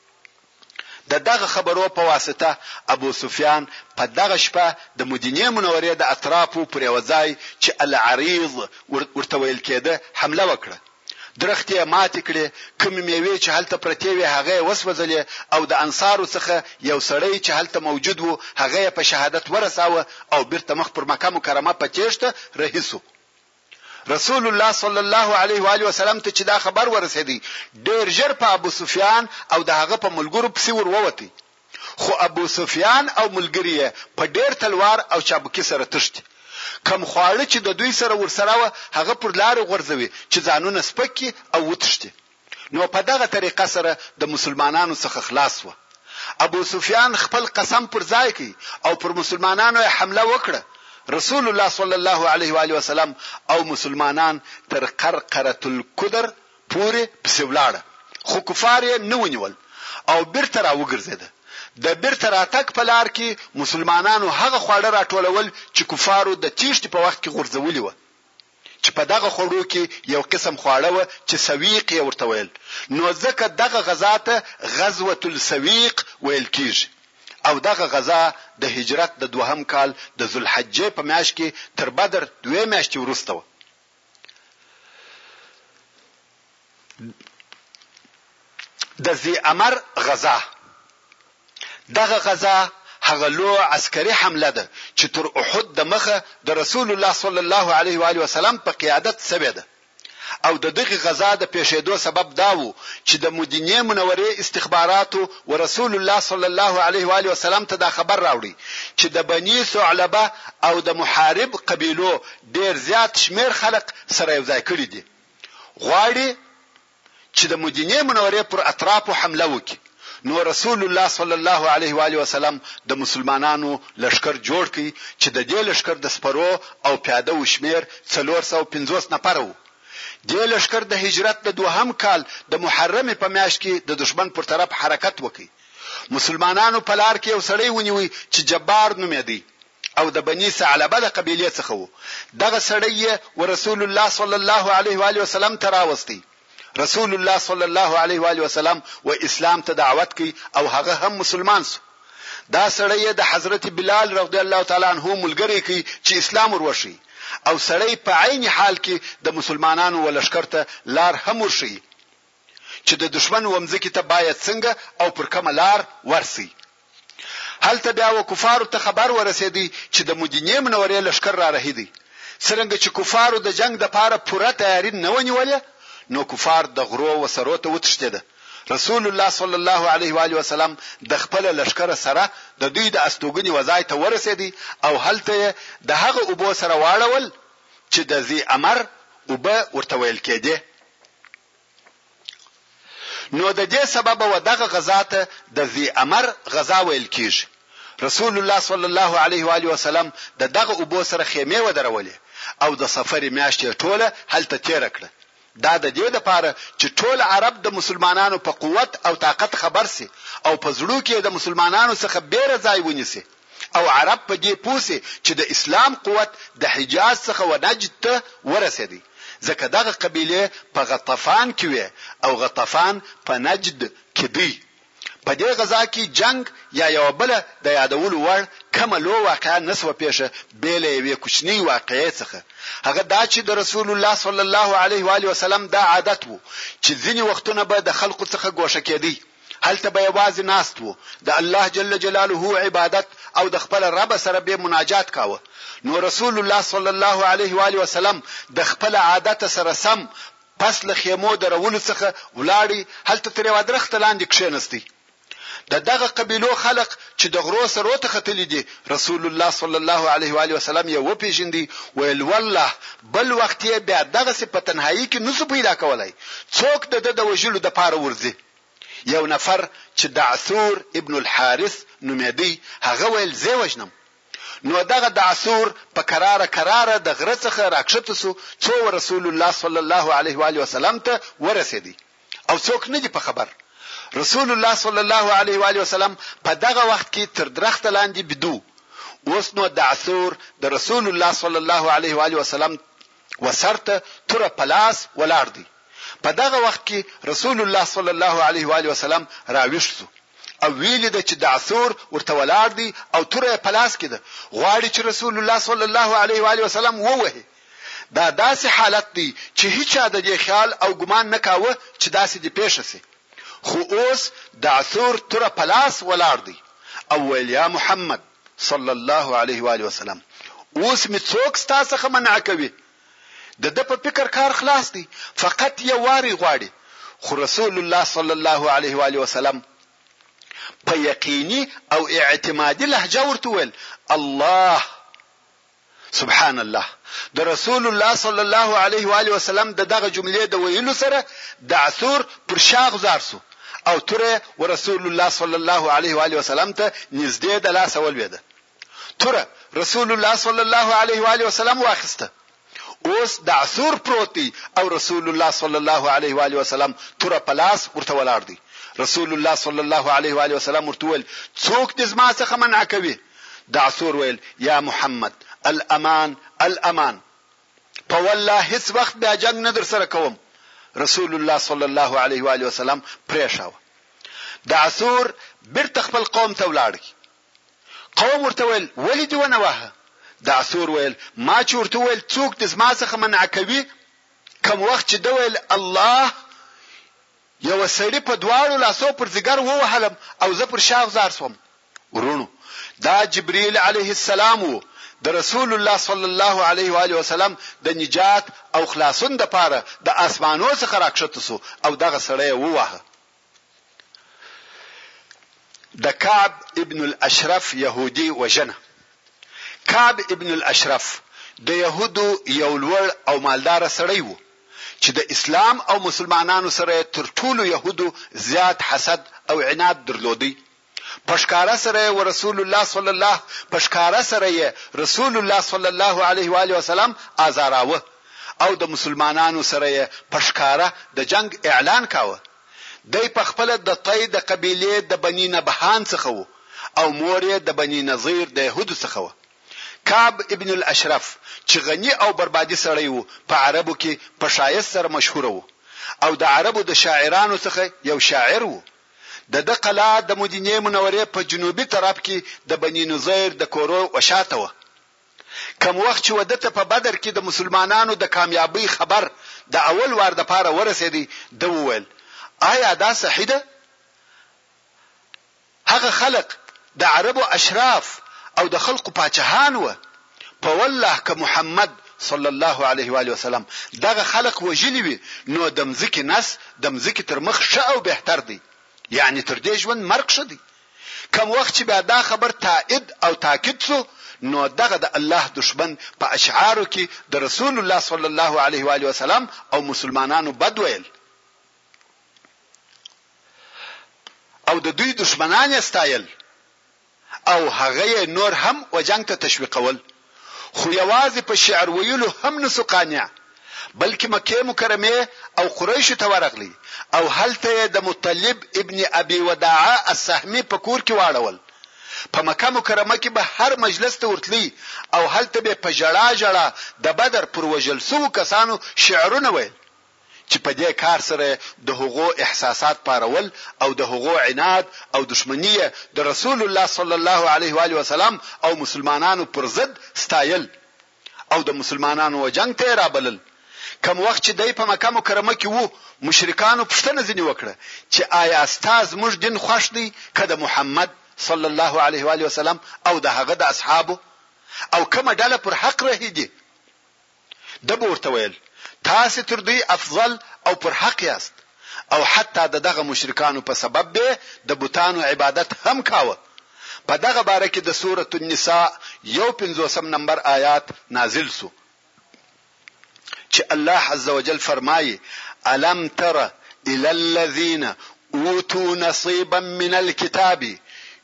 د دغه خبرو په واسطه ابو سفیان په دغه شپه د مدینه منورې د اطرافو پر یو ځای چې العریض ورته ویل کېده حمله وکړه. درختې مات کړي، کوم میوه چې هلته پرتی وي هغه وسوځلې او د انصارو څخه یو سړی چې هلته موجود وو هغه په شهادت ورساوه او بیرته مخ پر مکه مکرمه په تیشته رهیسو. رسول الله صلی الله علیه و علیه وسلم ته چې دا خبر ورسېدی ډیر ژر په ابو سفیان او دغه په ملګرو پسې ور ووتی. خو ابو سفیان او ملګری په ډیر تلوار او چابکی سره تښتي. کم خواړه چې د دوی سره ورسره هغه پر لار غورځوي چې ځانونه سپکی او وتښتي. نو په دغه طریقه سره د مسلمانانو څخه خلاص و. ابو سفیان خپل قسم پر ځای کړ او پر مسلمانانو حمله وکړه. رسول الله صلی الله علیه و آله وسلم او مسلمانان تر قرقره القدر پورې پسولاړه، خو کفار یې نه ونیول او بیرته را وګرځیده. د بیرته راتګ په لار کې مسلمانانو هغه خواړه راټولول چې کفارو د تیشت په وخت کې غورځولي و، چې په دغه خوړو کې یو قسم خواړه و چې سویق یې ورته ویل. نو ځکه دغه غزا ته غزوه السویق ویل کیږي او دغه غزا د هجرت د دوهم کال د ذوالحجې په میاشت کې تر بدر دوه میاشتې وروسته و. د ذی امر غزا، دغه غزا هغه لو عسکري حمله ده چې تر احد د مخه د رسول الله صلی الله علیه و آله وسلم په قیادت سوی ده او د دغه غزا د پیښېدو سبب داوو چې د مدینه منورې استخباراتو و رسول الله صلی الله علیه و آله وسلم ته دا خبر راوړي چې د بنی ثعلبه او د محارب قبیلو ډیر زیات شمیر خلق سره یو ځای کړي دي، غواړي چې د مدینه منورې پر اطرافو حمله وکړي. نو رسول الله صلی الله علیه و آله وسلم د مسلمانانو لشکر جوړ کړي چې د دې لشکر د سپرو او پیاده و شمیر څلور سوه پنځوس نفر وو. د لشکر د هجرت د دوهم کال د محرم په میاشت کې د دشمن پر طرف حرکت وکړي. مسلمانانو په لار کې یو سړی ونیوي چې جبار نومېدی او د بنی ثعلبه د قبیله څخه وو. دغه سړی و رسول الله صلی الله علیه و آله وسلم ته راوستي. رسول الله صلی الله علیه و آله وسلم و اسلام ته دعوت کوي او هغه هم مسلمان شو. دا سړی د حضرت بلال رضی الله تعالی عنہ ملګری کوي چې اسلام وروشي او سړی په عین حال کې د مسلمانانو ولشکر ته لار هم ورشي چې د دشمن ومځکې ته باید څنګه او پر کومه لار ورسي. هلته بیا و کفارو ته خبر ورسېدی چې د مدینه منورې لشکر را رهیدي. څنګه چې کفارو د جنگ د پاره پوره تیاری نه ونیولې، نو کفار د غرو و سرو ته وتښتېده. رسول الله صلی الله علیه و آله وسلم د خپل لشکره سره د دوی د استوګنی وځای ته ورسېدی او هلته د هغه ابو سره واړول چې د ذی امر وبه ورته ویل کېده. نو د دې سبب و دغه غزا ته د ذی امر غزا ویل کیږي. رسول الله صلی الله علیه و آله وسلم د دغه ابو سره خیمه ودرولې او د سفر میاشتې ټوله هلته تیر کړه. دا د دې لپاره چې ټول عرب د مسلمانانو په قوت او طاقت خبر سي او په زړه کې د مسلمانانو څخه بیره ځای ونیسي او عرب په دې پوسي چې د اسلام قوت د حجاز څخه و نجد ته ورسېدي. ځکه دغه قبيله په غطفان کې وي او غطفان په نجد کې دی. په دې غزا کې جنگ یا یو بل د یادولو ور کومه لو واقعا نسوه پیښه بیل یوې کوچنی واقعې څخه. هغه دا چې د رسول الله صلی الله علیه و آله وسلم دا عادت وو چې ځینی وختونه به د خلقو څخه ګوښه کېدی. هلته به یوازې ناست وو د الله جل جلاله عبادت او د خپل رب سره به مناجات کاوه. نو رسول الله صلی الله علیه و آله وسلم د خپل عادت سره سم پس له خیمو درولو څخه ولاړی هلته تر یو درخت لاندې کښینستی. د دغه قبيلو خلق چې د غرو سره ته ختلی دي رسول الله صلی الله علیه و آله وسلم یې و پیژندي ویل والله بل وخت یې بیا دغه په تنهایی کې نسو پیدا کولای څوک د د وجلو د پاره ورځي. یو نفر چې دعثور ابن الحارث نومېدی هغه ویل زه وجنم. نو دغه دعثور په قراره قراره د غره څخه راکښته سو څو رسول الله صلی الله علیه و آله وسلم ته ورسېدی او څوک نه دی په خبر. رسول الله صلی الله علیه و آله وسلم په دغه وخت کې تر درخت لاندې بدو. اوس نو دعثور د رسول الله صلی الله علیه و آله وسلم وسرته تر پلاس ولاړ دی. په دغه وخت کې رسول الله صلی الله علیه و آله وسلم راوښ شو او ویل د چې دعثور ورته ولاړ دی او تر پلاس کې ده غواړي چې رسول الله صلی الله علیه و آله وسلم ووهي. دا داسې حالت دی چې هیڅ د دې خیال او ګمان نه کاوه چې داسې دی پېښه سي. خو اوس دعثور تر پلاس ولاړ دی او ویل یا محمد صلی الله علیه و آله وسلم اوس می څوک ستاسو څخه منع کوي. د د په فکر کار خلاص دی فقط یو واری غواړي. خو رسول الله صلی الله علیه و آله وسلم په یقیني او اعتمادي لهجه ورته ویل الله سبحان الله. د رسول الله صلی الله علیه و آله وسلم د دغه جملې د ویلو سره دعثور پر شاغ زارسو او تر ورسول الله صلی الله علیه و آله وسلم ته نږدې د لاس ولويده. تر رسول الله صلی الله علیه و آله وسلم واخسته. اوس دعثور پروتي او رسول الله صلی الله علیه و آله وسلم تر پلاس ورته ولاړ دی. رسول الله صلی الله علیه و آله وسلم ورته ویل څوک د زما څخه منع کوي. دعثور ویل یا محمد الامان الامان په والله هیڅ وخت بیا جنگ نه در سره کوم. رسول الله صلی الله علیه و آله وسلم پریښاو. دعثور بیرته خپل قوم ته ولاړ. قوم ورته ویل ولې دی ونه واه. دعثور ویل ما چې ورته ویل څوک د زما څخه منع کوي کوم وخت چې دویل الله یو سړی په دواړو لاسو پر ځګر ووهلم او زه پر شاغ زار سوم. ورونو دا جبرئیل علیه السلام وو د رسول الله صلی الله علیه و آله وسلم د نجات او خلاصون د پاره د اسمانو څخه راکښته سو او دغه سړی ووهه. د کعب ابن الاشرف يهودي وجنه. کعب ابن الاشرف د يهودو یو لوړ او مالدار سړی وو چې د اسلام او مسلمانانو سره تر ټولو يهودو زیات حسد او عناد درلودي. پشکاره سره و رسول الله صلی الله پشکاره سره رسول الله صلی الله علیه و آله وسلم ازاراوه او د مسلمانانو سره پشکاره د جنگ اعلان کاوه. دای په خپل د طی د قبيله د بنی نبهان څخه وو او مور د بنی نظیر د يهودو څخه وو. کعب ابن الاشرف چې غنی او بربادي سړی وو په عربو کې په شایست سره مشهور وو او د عربو د شاعرانو څخه یو شاعر وو. د د قلعه د مدینه منوره په جنوبي طرف کې د بنی نظیر د کورو وشاته و. کوم وخت چې ودته په بدر کې د مسلمانانو د کامیابی خبر د اول وار د پاره ورسېدی د وویل آیا دا صحیح ده؟ هغه خلق د عربو اشراف او د خلقو پاچهان و په والله ک محمد صلی الله علیه و آله وسلم دغه خلق وجلی وي نو د مزکی نس د مزکی تر مخ شه او بهتر دی یعنی تر دې ژوند مرګ شدی. کوم وخت چې بیا دا خبر تایید او تاکید سو نو دغه د الله دشمن په اشعارو کې د رسول الله صلی الله علیه و آله وسلم او مسلمانانو بدویل. او د دوی دشمنان ستایل او هغه نور هم وجنګ ته تشویقول خو یوازې په شعر ویلو هم نسو قانع بلکې مکه مکرمه او قریش ته ورغلی او هلته د مطلب ابن ابي وداعه السهمي په کور کې واړول په مکه مکرمه کې به هر مجلس ته ورتلی او هلته به په جړا جړا د بدر پر وجل سو کسانو شعرونه ویل چې په دې کار سره د هغو احساسات پارول او د هغو عناد او دشمنی د رسول الله صلی الله علیه و آله وسلم او مسلمانانو پر ضد ستایل او د مسلمانانو جنگ ته رابلل کوم وخت چې دای په مکه مکرمه کې وو مشرکانو پښتنه ځنی وکړه چې آیا استاد موږ دین خوښ دی کده محمد صلی الله علیه و آله وسلم او د هغه د اصحابو او کومه ډله پر حق رهیدي د ورته ویل تاسو تر دوی افضل او پر حق یاست او حتی د دغه مشرکانو په سبب به د بوتانو عبادت هم کاوه په دغه باره کې د سوره النساء یو پنځوسم نمبر آیات نازل سو چې الله عز وجل فرمایي الم تر الى الذين اوتوا نصيبا من الكتاب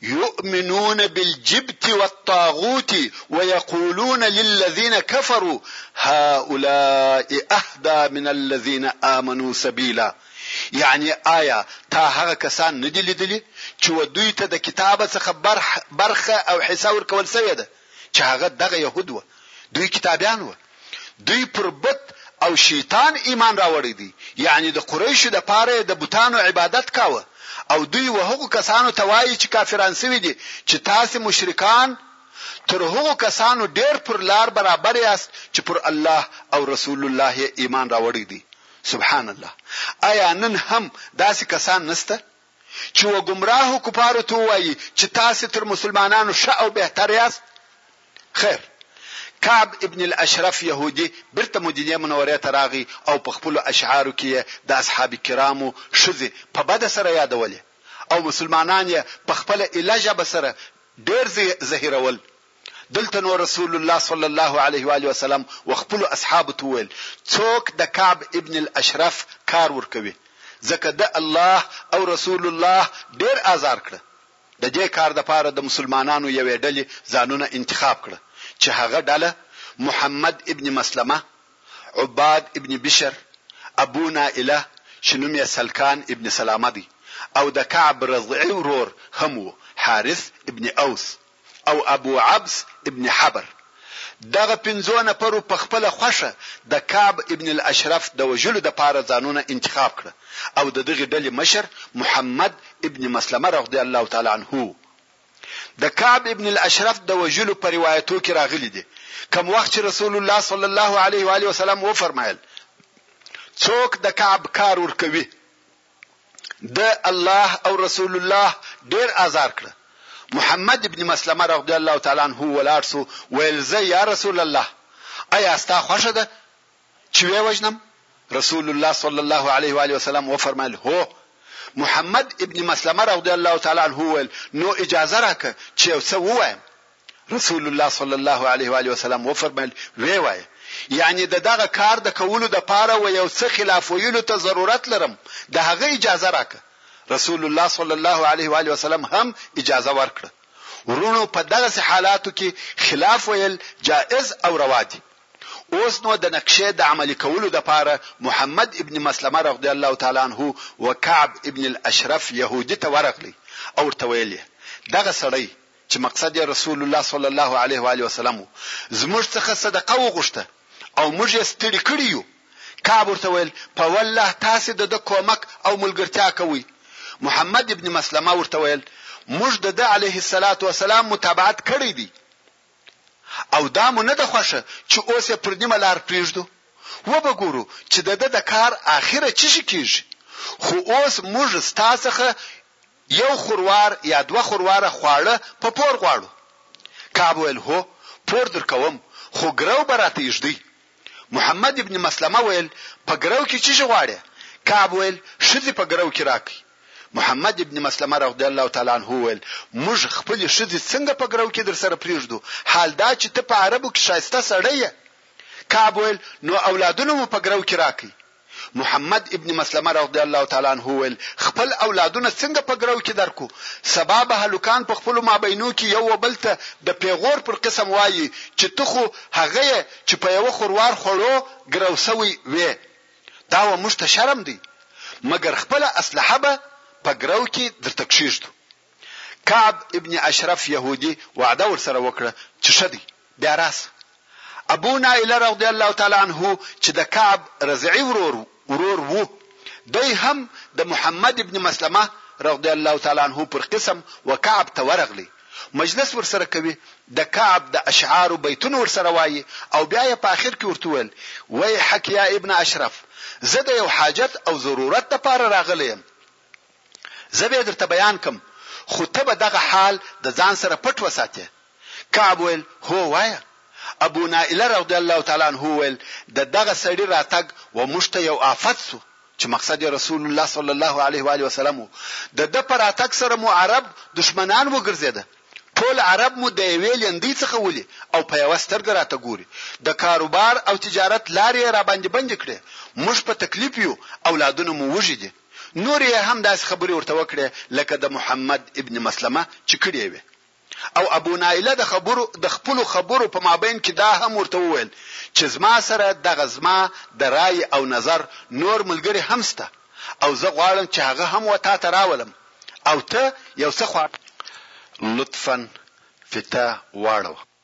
يؤمنون بالجبت والطاغوت ويقولون للذين كفروا هؤلاء اهدى من الذين آمنوا سبيلا يعني آیا تا هغه کسان ندی لیدلی چې ودوی ته د کتابه څخه برخه او حساب ورکول سوی ده چې هغه دغه يهود و دوی کتابيان و دوی پر بت او شیطان ایمان راوړی دي یعنی د قریشو د پاره د بوتانو عبادت کاوه او دوی وهغه کسانو توای چې کافران سوي دي چې تاسو مشرکان تر هغه کسانو ډېر پر لار برابر یاست چې پر الله او رسول الله ایمان راوړی دي سبحان الله آیا نن هم داسې کسان نسته چې و گمراه کفارو ته وایي چې تاسو تر مسلمانانو ښه او بهتر یاست خیر کعب ابن الاشرف يهودي برته مدینه منوره ته راغی او په خپل اشعارو کې د اصحاب کرامو شذ په بد سره یادولې او مسلمانان یې په خپل الهجه بسره ډېر ظاهرول دلته نو رسول الله صلی الله علیه و آله وسلم وخپل اصحاب ته ویل څوک د کعب ابن الاشرف کار ورکوي ځکه د الله او رسول الله ډېر آزار کړ د دې کار د پاره د مسلمانانو یو ډلې ځانونه انتخاب کړ چې هغه ډله محمد ابن مسلمه عباد ابن بشر ابو نائله شنوميه سلکان ابن سلامه دي او د کعب رضعي ورور هم حارث ابن اوس او ابو عبس ابن حبر دغه پنځونه پرو په خپل خوشه د کعب ابن الاشرف د وجلو د پاره ځانونه انتخاب کړ او د دغه ډلې مشر محمد ابن مسلمه رضی الله تعالی عنه د کعب ابن الاشرف د وجلو په روایتو کې راغلي دي کوم وخت چې رسول الله صلی الله علیه و آله وسلم و فرمایل څوک د کعب کار ور کوي د الله او رسول الله ډیر آزار کړ محمد ابن مسلمه رضی الله تعالی عنه ولارسو ویل زه یا رسول الله ایا استا خوښه ده چې وې وجنم رسول الله صلی الله علیه و آله وسلم و فرمایل هو محمد ابن مسلمه رضی الله تعالی عنه ویل نو اجازه راکه چې څه وایم رسول الله صلی الله علیه و آله وسلم و فرمایل وی وای یعنی د دغه کار د کولو د پاره و یو څه خلاف ویلو ته ضرورت لرم د هغه اجازه راکه رسول الله صلی الله علیه و آله وسلم هم اجازه ورکړه ورونو په دغه حالاتو کې خلاف ویل جائز او روا دي اوس نو د نقشې د عملي کولو د پاره محمد ابن مسلمه رضی الله تعالی عنه او کعب ابن الاشرف يهودي ته ورغلی او ورته ویل دغه سړی چې مقصد یې رسول الله صلی الله علیه و آله وسلم زموږ څخه صدقه وغوښته او موږ یې ستړي کړیو کعب ورته ویل په والله تاسو د کومک او ملګرتیا کوي محمد ابن مسلمه ورته ویل موږ د علیه الصلاة والسلام متابعت کړی دی او دا مونږ نه د خوښه چې اوس پر نیمه لار پریږدو و به ګورو چې د د کار اخیره چی شي کیږي خو اوس موږ ستاسو یو خوروار یا دوه خورواره خواړه په پور غواړو کعب ویل هو پور درکوم خو ګرو براته یږدي محمد ابن مسلمه ویل په ګرو کې چی غواړي کعب ویل شذ په ګرو کې راکې محمد ابن مسلمه رضی الله تعالی عنه ویل موږ خپل شذ څنګه په ګرو کې در سره پریږدو حال دا چې ته په عربو کې شایسته سړی کعب ویل نو اولادونو په ګرو کې راکې محمد ابن مسلمه رضی الله تعالی عنہ ول خپل اولادونه څنګه په ګرو کې درکو سبب هلوکان په خپل مابینو کې یو بلته د پیغور پر قسم وایي چې ته خو هغه چې په یو خوروار خورو ګرو سوی وې دا و مشته شرم دی مګر خپل اسلحه به په ګرو کې درته کښیږي کعب ابن اشرف يهودي وعده ورسره وکړه چې شدي بیا راس ابو نائله رضی الله تعالی عنہ چې د کعب رضعی ورور ورور وو دوی هم د محمد ابن مسلمه رضی الله تعالی عنہ پر قسم وکعب ته ورغلی مجلس ورسره کوي د کعب د اشعار بیتون ورسره وایي او بیا یې په اخر کې ورته ویل وای حق یا ابن اشرف زه د یو حاجت او ضرورت لپاره راغلم زه به درته بیان کوم خو ته به دغه حال د ځان سره پټ وساته کعب ویل هو وایا ابو نائله رضی الله تعالی عنہ ویل د دغه سړي راتګ و مشته یو آفت سو چې مقصد رسول الله صلی الله علیه و علیه وسلم د د پر اتک سره مو عرب دشمنان وګرځیدل ټول عرب مو د ویل اندی څخه ولي او په یو سترګ راته ګوري د کاروبار او تجارت لارې را باندې بند کړي موږ په تکلیف یو اولادونه مو وژدي نور یې هم داس خبري ورته وکړه لکه د محمد ابن مسلمه چې کړی وي او ابو نائله د خبرو د خپل خبرو په مابین کې دا هم ورته وویل چې زما سره د غزما د رای او نظر نور ملګری همسته او زه غواړم چې هغه هم وتا ته راولم او ته یو څه خو لطفا فتا واړو